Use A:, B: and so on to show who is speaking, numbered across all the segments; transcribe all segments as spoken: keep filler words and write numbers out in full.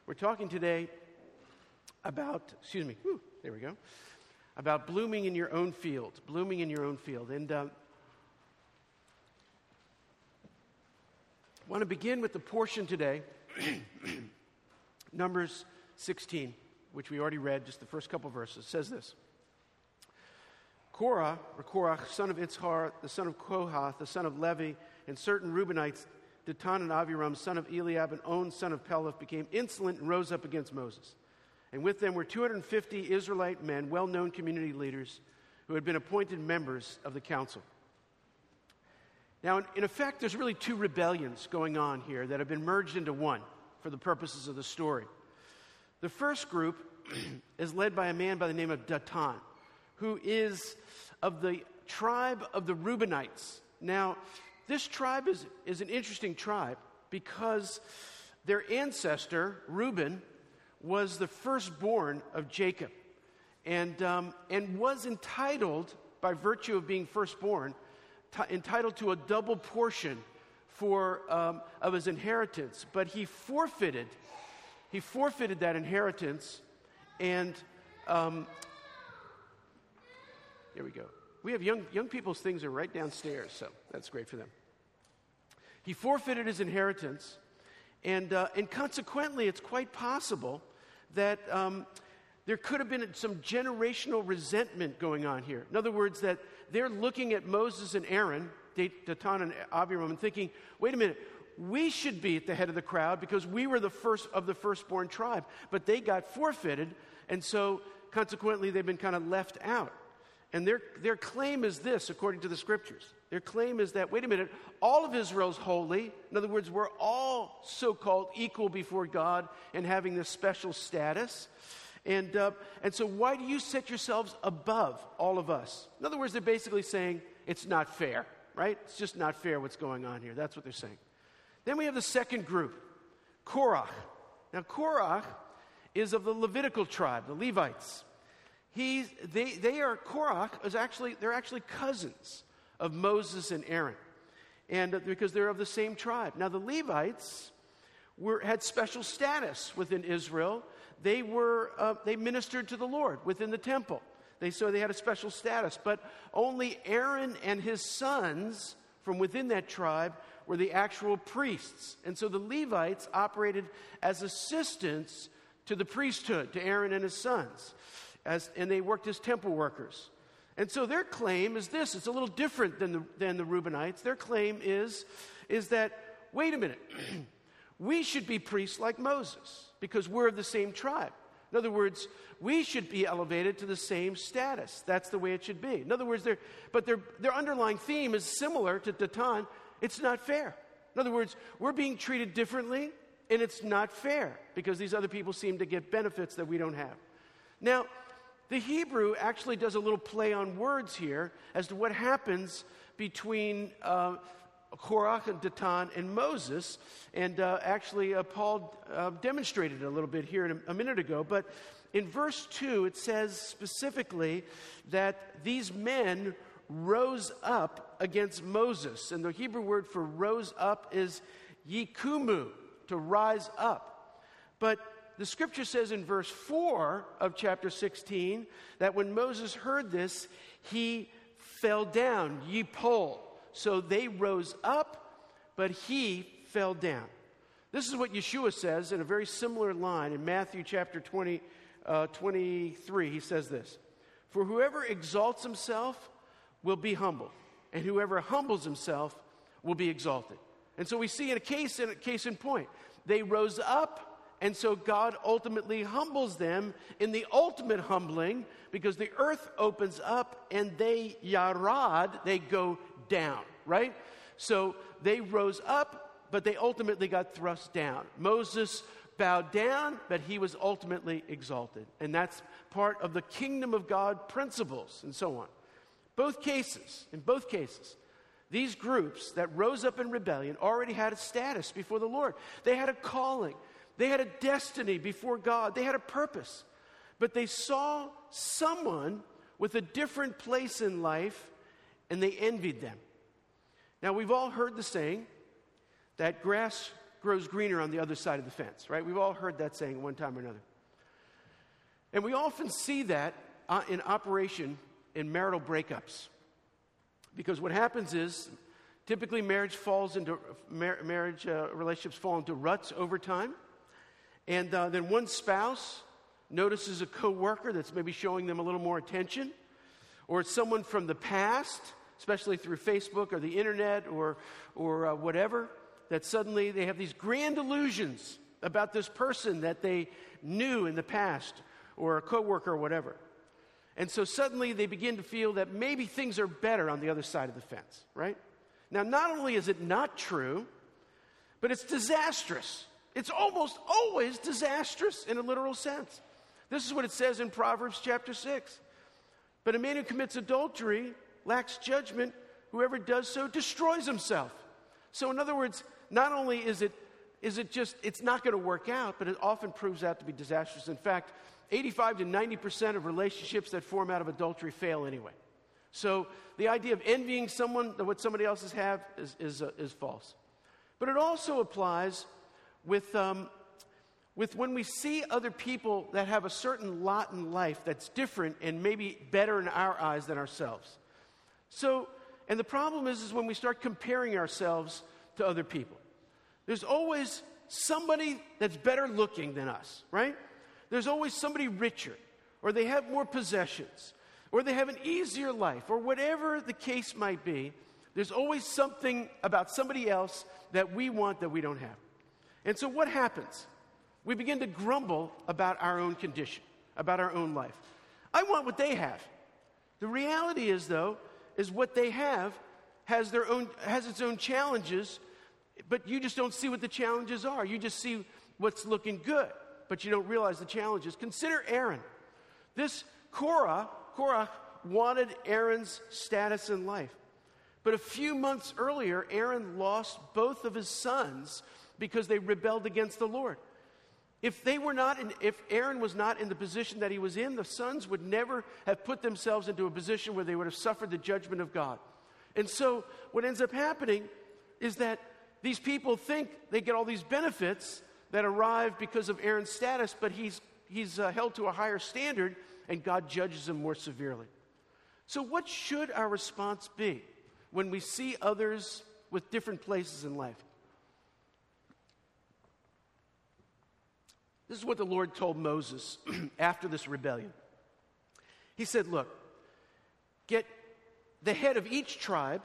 A: We're talking today about, excuse me, whew, there we go, about blooming in your own field, blooming in your own field. And uh, I want to begin with the portion today, Numbers sixteen, which we already read, just the first couple verses. It says this: Korah, or Korah, son of Itzhar, the son of Kohath, the son of Levi, and certain Reubenites, Datan and Aviram, son of Eliab, and On, son of Peleth, became insolent and rose up against Moses. And with them were two hundred fifty Israelite men, well-known community leaders, who had been appointed members of the council. Now, in, in effect, there's really two rebellions going on here that have been merged into one for the purposes of the story. The first group is led by a man by the name of Datan, who is of the tribe of the Reubenites. Now, this tribe is, is an interesting tribe because their ancestor, Reuben, was the firstborn of Jacob and, um, and was entitled, by virtue of being firstborn, t- entitled to a double portion for um, of his inheritance. But he forfeited, he forfeited that inheritance, and um, here we go. We have young young people's things are right downstairs, so that's great for them. He forfeited his inheritance, and uh, and consequently, it's quite possible that um, there could have been some generational resentment going on here. In other words, that they're looking at Moses and Aaron, Datan and Abiram, and thinking, wait a minute, we should be at the head of the crowd because we were the first of the firstborn tribe, but they got forfeited, and so consequently they've been kind of left out. And their their claim is this, according to the scriptures. Their claim is that, wait a minute, all of Israel's holy. In other words, we're all so-called equal before God and having this special status. And, uh, and so why do you set yourselves above all of us? In other words, they're basically saying it's not fair, right? It's just not fair what's going on here. That's what they're saying. Then we have the second group, Korah. Now, Korah is of the Levitical tribe, the Levites. He's, they, they are, Korah is actually, they're actually cousins of Moses and Aaron, and uh, because they're of the same tribe. Now, the Levites were, had special status within Israel. They were, uh, they ministered to the Lord within the temple. They, so they had a special status, but only Aaron and his sons from within that tribe were the actual priests. And so the Levites operated as assistants to the priesthood, to Aaron and his sons. As, and they worked as temple workers. And so their claim is this. It's a little different than the, than the Reubenites. Their claim is, is that, wait a minute, we should be priests like Moses because we're of the same tribe. In other words, we should be elevated to the same status. That's the way it should be. In other words, their, but their, their underlying theme is similar to Datan. It's not fair. In other words, we're being treated differently, and it's not fair because these other people seem to get benefits that we don't have. Now, the Hebrew actually does a little play on words here as to what happens between uh, Korah and Datan and Moses. And uh, actually, uh, Paul uh, demonstrated it a little bit here in a, a minute ago. But in verse two, it says specifically that these men rose up against Moses. And the Hebrew word for rose up is yikumu, to rise up. But the scripture says in verse four of chapter sixteen that when Moses heard this, he fell down, yipol. So they rose up, but he fell down. This is what Yeshua says in a very similar line in Matthew chapter twenty, uh, twenty-three. He says this: for whoever exalts himself will be humbled, and whoever humbles himself will be exalted. And so we see in a case in a case in point, they rose up. And so God ultimately humbles them in the ultimate humbling because the earth opens up and they yarad, they go down, right? So they rose up, but they ultimately got thrust down. Moses bowed down, but he was ultimately exalted. And that's part of the kingdom of God principles and so on. Both cases, in both cases, these groups that rose up in rebellion already had a status before the Lord. They had a calling. They had a destiny before God. They had a purpose. But they saw someone with a different place in life, and they envied them. Now, we've all heard the saying that grass grows greener on the other side of the fence, right? We've all heard that saying one time or another. And we often see that uh, in operation in marital breakups. Because what happens is, typically marriage falls into, mar- marriage uh, relationships fall into ruts over time. And uh, then one spouse notices a coworker that's maybe showing them a little more attention, or it's someone from the past, especially through Facebook or the internet or, or uh, whatever, that suddenly they have these grand illusions about this person that they knew in the past, or a coworker or whatever. And so suddenly they begin to feel that maybe things are better on the other side of the fence, right? Now, not only is it not true, but it's disastrous. It's almost always disastrous in a literal sense. This is what it says in Proverbs chapter six. But a man who commits adultery lacks judgment. Whoever does so destroys himself. So in other words, not only is it is it just, it's not going to work out, but it often proves out to be disastrous. In fact, eighty-five to ninety percent of relationships that form out of adultery fail anyway. So the idea of envying someone, what somebody else have, is, is, uh, is false. But it also applies with, um, with when we see other people that have a certain lot in life that's different and maybe better in our eyes than ourselves. So, and the problem is, is when we start comparing ourselves to other people. There's always somebody that's better looking than us, right? There's always somebody richer, or they have more possessions, or they have an easier life, or whatever the case might be. There's always something about somebody else that we want that we don't have. And so what happens? We begin to grumble about our own condition, about our own life. I want what they have. The reality is, though, is what they have has their own has its own challenges, but you just don't see what the challenges are. You just see what's looking good, but you don't realize the challenges. Consider Aaron. This Korah, Korah wanted Aaron's status in life. But a few months earlier, Aaron lost both of his sons because they rebelled against the Lord. If they were not in, if Aaron was not in the position that he was in, the sons would never have put themselves into a position where they would have suffered the judgment of God. And so what ends up happening is that these people think they get all these benefits that arrive because of Aaron's status, but he's, he's uh, held to a higher standard, and God judges him more severely. So what should our response be when we see others with different places in life? This is what the Lord told Moses after this rebellion. He said, look, get the head of each tribe,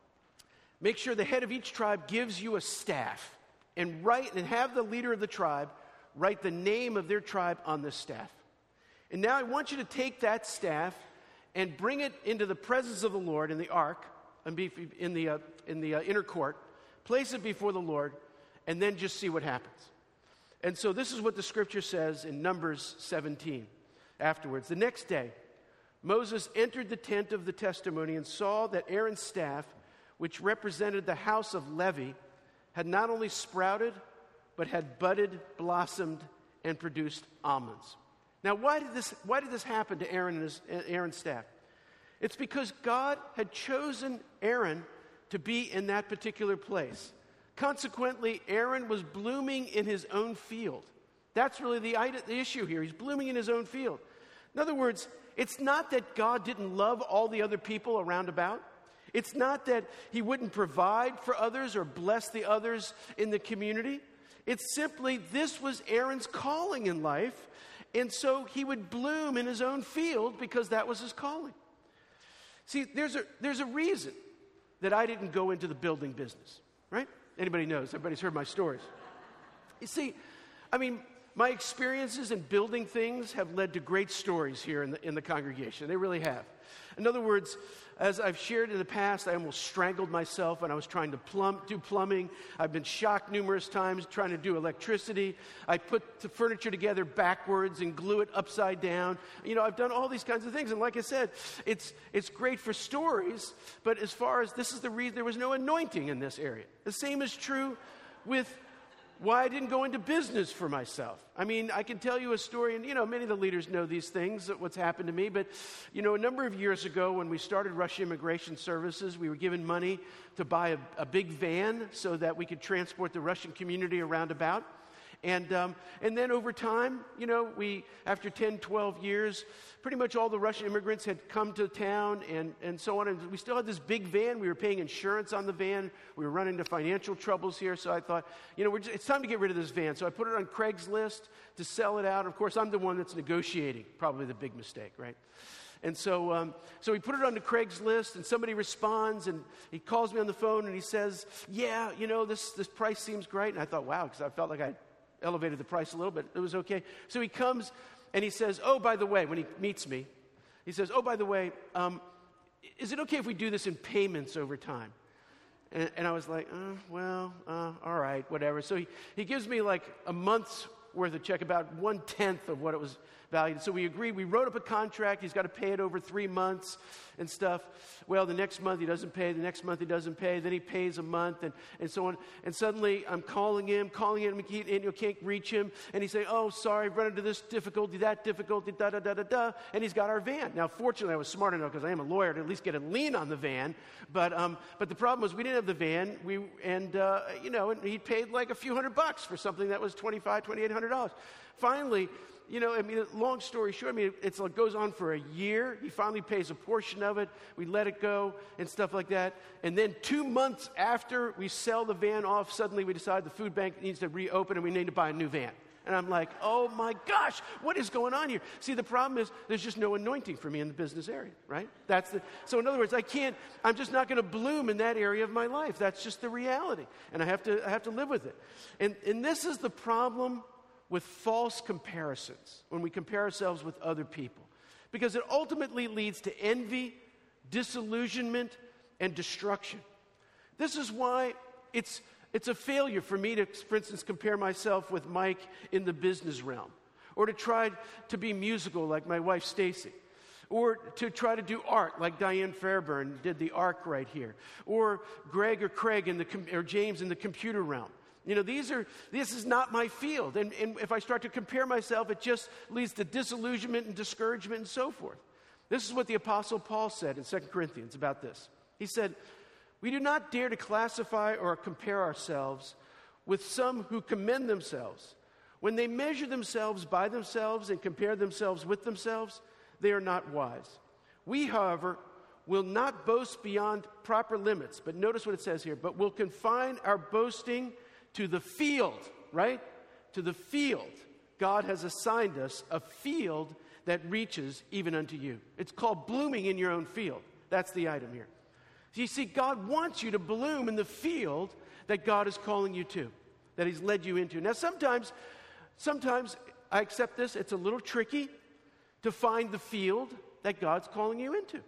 A: make sure the head of each tribe gives you a staff, and write and have the leader of the tribe write the name of their tribe on the staff. And now I want you to take that staff and bring it into the presence of the Lord in the ark, and be in the, uh, in the uh, inner court, place it before the Lord, and then just see what happens. And so this is what the scripture says in Numbers seventeen. Afterwards, the next day, Moses entered the tent of the testimony and saw that Aaron's staff, which represented the house of Levi, had not only sprouted, but had budded, blossomed, and produced almonds. Now, why did this, why did this happen to Aaron and his, Aaron's staff? It's because God had chosen Aaron to be in that particular place. Consequently, Aaron was blooming in his own field. That's really the, the issue here. He's blooming in his own field. In other words, it's not that God didn't love all the other people around about. It's not that he wouldn't provide for others or bless the others in the community. It's simply this was Aaron's calling in life, and so he would bloom in his own field because that was his calling. See, there's a, there's a reason that I didn't go into the building business, right? Anybody knows? Everybody's heard my stories. You see, I mean, my experiences in building things have led to great stories here in the, in the congregation. They really have. In other words, as I've shared in the past, I almost strangled myself when I was trying to plumb, do plumbing. I've been shocked numerous times trying to do electricity. I put the furniture together backwards and glue it upside down. You know, I've done all these kinds of things. And like I said, it's it's great for stories, but as far as this is the reason, there was no anointing in this area. The same is true with why I didn't go into business for myself. I mean, I can tell you a story, and, you know, many of the leaders know these things, what's happened to me. But, you know, a number of years ago when we started Rush Immigration Services, we were given money to buy a, a big van so that we could transport the Russian community around about. And um, and then over time, you know, we, after ten, twelve years, pretty much all the Russian immigrants had come to town and, and so on. And we still had this big van. We were paying insurance on the van. We were running into financial troubles here. So I thought, you know, we're just, it's time to get rid of this van. So I put it on Craigslist to sell it out. Of course, I'm the one that's negotiating. Probably the big mistake, right? And so um, so we put it on the Craigslist, and somebody responds, and he calls me on the phone, and he says, yeah, you know, this, this price seems great. And I thought, wow, because I felt like I elevated the price a little bit. It was okay. So he comes and he says, oh, by the way, when he meets me, he says, oh, by the way, um, is it okay if we do this in payments over time? And, and I was like, uh, well, uh, all right, whatever. So he, he gives me like a month's worth of check, about one-tenth of what it was valued. So we agreed. We wrote up a contract. He's got to pay it over three months and stuff. Well, the next month he doesn't pay. The next month he doesn't pay. Then he pays a month and, and so on. And suddenly I'm calling him, calling him, and you can't reach him. And he's saying, oh, sorry, I've run into this difficulty, that difficulty, da-da-da-da-da. And he's got our van. Now, fortunately, I was smart enough, because I am a lawyer, to at least get a lien on the van. But um, but the problem was we didn't have the van. We And, uh, you know, and he paid like a few hundred bucks for something that was twenty-five hundred dollars, twenty-eight hundred dollars. Finally, you know, I mean, long story short, I mean, it's like goes on for a year. He finally pays a portion of it. We let it go and stuff like that. And then two months after we sell the van off, suddenly we decide the food bank needs to reopen and we need to buy a new van. And I'm like, oh my gosh, what is going on here? See, the problem is there's just no anointing for me in the business area, right? That's the, so in other words, I can't, I'm just not going to bloom in that area of my life. That's just the reality. And I have to, I have to live with it. And, and this is the problem with false comparisons, when we compare ourselves with other people, because it ultimately leads to envy, disillusionment, and destruction. This is why it's it's a failure for me to, for instance, compare myself with Mike in the business realm, or to try to be musical like my wife Stacy, or to try to do art like Diane Fairburn did the Ark right here, or Greg or Craig in the or James in the computer realm. You know, these are, this is not my field. And, and if I start to compare myself, it just leads to disillusionment and discouragement and so forth. This is what the Apostle Paul said in Second Corinthians about this. He said, we do not dare to classify or compare ourselves with some who commend themselves. When they measure themselves by themselves and compare themselves with themselves, they are not wise. We, however, will not boast beyond proper limits. But notice what it says here, but will confine our boasting to the field, right? To the field. God has assigned us a field that reaches even unto you. It's called blooming in your own field. That's the item here. So you see, God wants you to bloom in the field that God is calling you to, that He's led you into. Now, sometimes, sometimes I accept this, it's a little tricky to find the field that God's calling you into.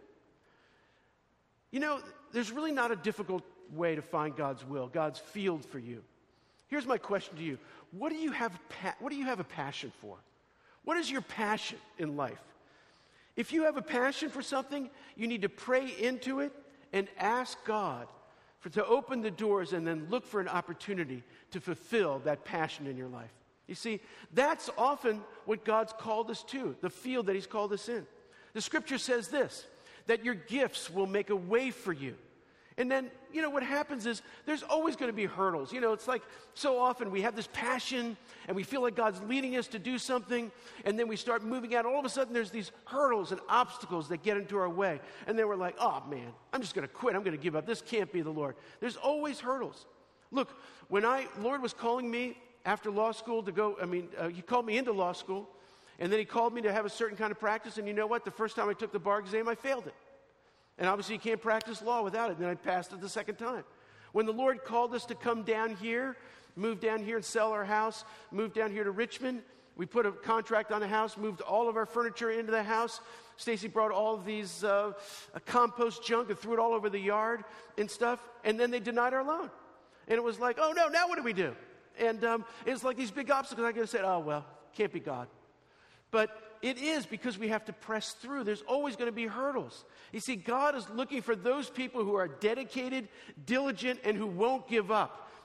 A: You know, there's really not a difficult way to find God's will, God's field for you. Here's my question to you. What do you have pa- what do you have a passion for? What is your passion in life? If you have a passion for something, you need to pray into it and ask God for, to open the doors and then look for an opportunity to fulfill that passion in your life. You see, that's often what God's called us to, the field that He's called us in. The Scripture says this, that your gifts will make a way for you. And then, you know, what happens is there's always going to be hurdles. You know, it's like so often we have this passion and we feel like God's leading us to do something, and then we start moving out. All of a sudden there's these hurdles and obstacles that get into our way. And then we're like, oh man, I'm just going to quit. I'm going to give up. This can't be the Lord. There's always hurdles. Look, when I, Lord was calling me after law school to go, I mean, uh, He called me into law school, and then He called me to have a certain kind of practice. And you know what? The first time I took the bar exam, I failed it. And obviously you can't practice law without it. And then I passed it the second time. When the Lord called us to come down here, move down here and sell our house, move down here to Richmond, we put a contract on the house, moved all of our furniture into the house. Stacy brought all of these uh, compost junk and threw it all over the yard and stuff. And then they denied our loan. And it was like, oh no, now what do we do? And um, it's like these big obstacles. I could have said, oh well, can't be God. But it is, because we have to press through. There's always going to be hurdles. You see, God is looking for those people who are dedicated, diligent, and who won't give up.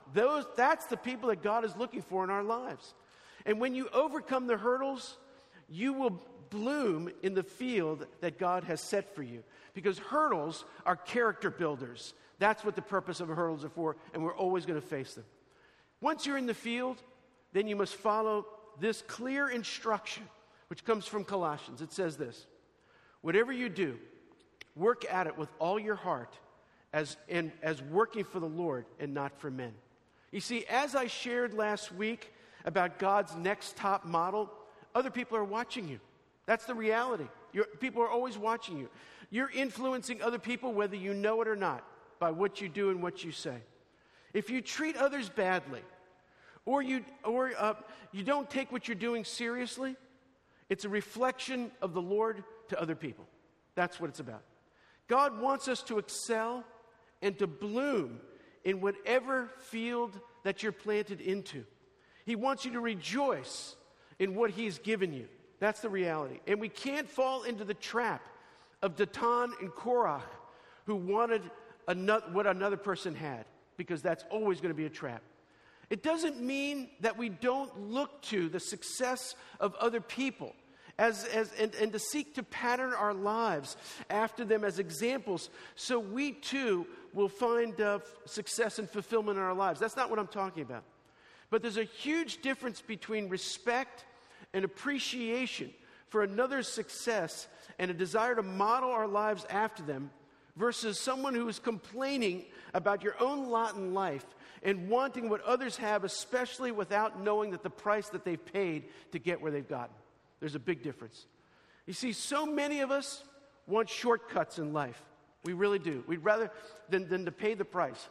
A: Those, that's the people that God is looking for in our lives. And when you overcome the hurdles, you will bloom in the field that God has set for you. Because hurdles are character builders. That's what the purpose of hurdles are for, and we're always going to face them. Once you're in the field, then you must follow this clear instruction, which comes from Colossians. It says this: whatever you do, work at it with all your heart, as and as working for the Lord and not for men. You see, as I shared last week about God's next top model, other people are watching you. That's the reality. You're, people are always watching you. You're influencing other people whether you know it or not by what you do and what you say. If you treat others badly, or you or uh, you don't take what you're doing seriously, it's a reflection of the Lord to other people. That's what it's about. God wants us to excel and to bloom in whatever field that you're planted into. He wants you to rejoice in what He's given you. That's the reality. And we can't fall into the trap of Dathan and Korah, who wanted another, what another person had, because that's always going to be a trap. It doesn't mean that we don't look to the success of other people as, as, and, and to seek to pattern our lives after them as examples, so we too will find uh, success and fulfillment in our lives. That's not what I'm talking about. But there's a huge difference between respect and appreciation for another's success and a desire to model our lives after them versus someone who is complaining about your own lot in life and wanting what others have, especially without knowing that the price that they've paid to get where they've gotten. There's a big difference. You see, so many of us want shortcuts in life. We really do. We'd rather than, than to pay the price.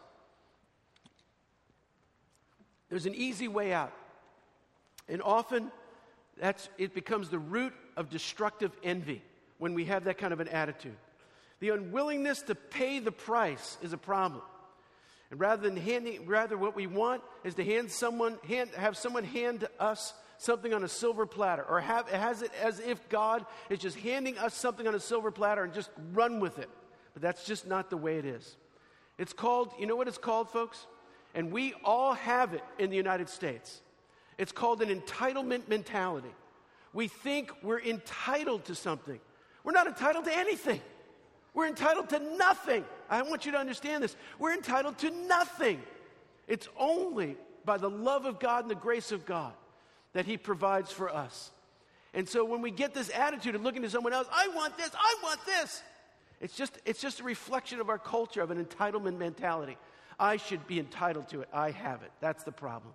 A: There's an easy way out. And often that's it becomes the root of destructive envy when we have that kind of an attitude. The unwillingness to pay the price is a problem. And rather than handing, rather what we want is to hand someone, hand, have someone hand us something on a silver platter, or have has it as if God is just handing us something on a silver platter and just run with it. But that's just not the way it is. It's called, you know what it's called, folks? And we all have it in the United States. It's called an entitlement mentality. We think we're entitled to something. We're not entitled to anything. We're entitled to nothing. I want you to understand this. We're entitled to nothing. It's only by the love of God and the grace of God that He provides for us. And so when we get this attitude of looking to someone else, I want this, I want this. It's just, it's just a reflection of our culture of an entitlement mentality. I should be entitled to it. I have it. That's the problem.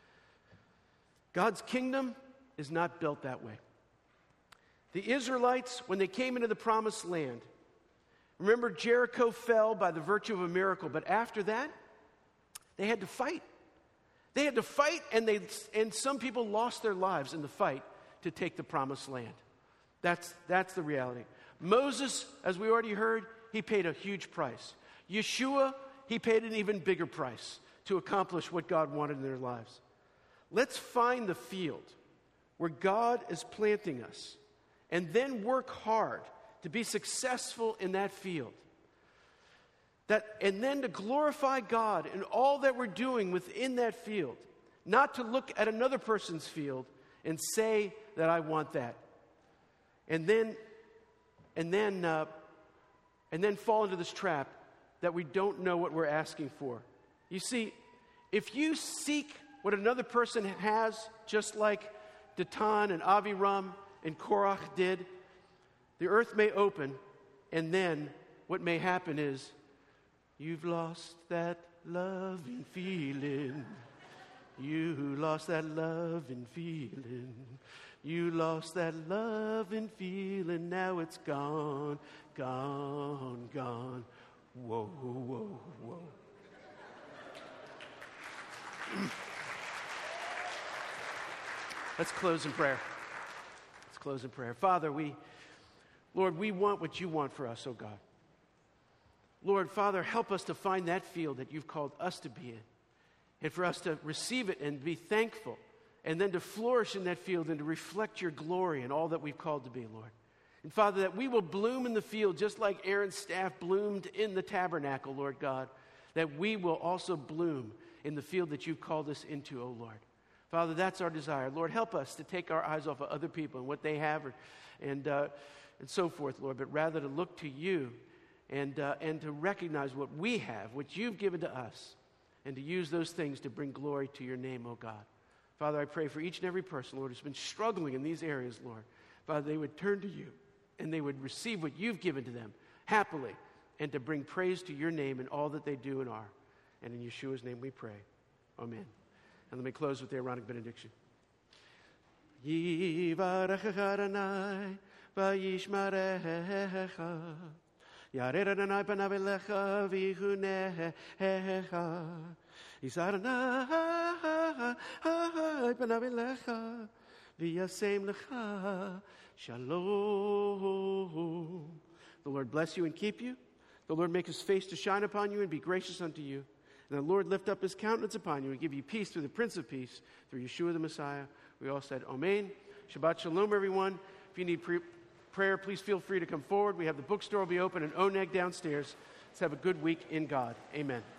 A: God's kingdom is not built that way. The Israelites, when they came into the promised land, remember, Jericho fell by the virtue of a miracle, but after that, they had to fight. They had to fight, and they and some people lost their lives in the fight to take the promised land. That's, that's the reality. Moses, as we already heard, he paid a huge price. Yeshua, he paid an even bigger price to accomplish what God wanted in their lives. Let's find the field where God is planting us and then work hard to be successful in that field. That, and then to glorify God in all that we're doing within that field. Not to look at another person's field and say that I want that. And then, and then, uh, and then fall into this trap that we don't know what we're asking for. You see, if you seek what another person has, just like Dathan and Aviram and Korah did, the earth may open, and then what may happen is, you've lost that loving feeling. You lost that loving feeling. You lost that loving feeling. Now it's gone, gone, gone. Whoa, whoa, whoa. Let's close in prayer. Let's close in prayer. Father, we, Lord, we want what you want for us, oh God. Lord, Father, help us to find that field that you've called us to be in, and for us to receive it and be thankful, and then to flourish in that field and to reflect your glory in all that we've called to be, Lord. And Father, that we will bloom in the field just like Aaron's staff bloomed in the tabernacle, Lord God, that we will also bloom in the field that you've called us into, oh Lord. Father, that's our desire. Lord, help us to take our eyes off of other people and what they have or, and, uh, and so forth, Lord, but rather to look to you and, uh, and to recognize what we have, what you've given to us, and to use those things to bring glory to your name, oh God. Father, I pray for each and every person, Lord, who's been struggling in these areas, Lord. Father, they would turn to you and they would receive what you've given to them happily and to bring praise to your name in all that they do and are. And in Yeshua's name we pray. Amen. And let me close with the Aaronic benediction. Yivarechecha Adonai vayishmarecha Yared Adonai panav elecha v'yichunecha Yisar Adonai panav elecha v'yasem lecha shalom. The Lord bless you and keep you. The Lord make his face to shine upon you and be gracious unto you. And the Lord lift up his countenance upon you and give you peace through the Prince of Peace, through Yeshua the Messiah. We all said, Amen. Shabbat Shalom, everyone. If you need pre- prayer, please feel free to come forward. We have the bookstore will be open and Oneg downstairs. Let's have a good week in God. Amen.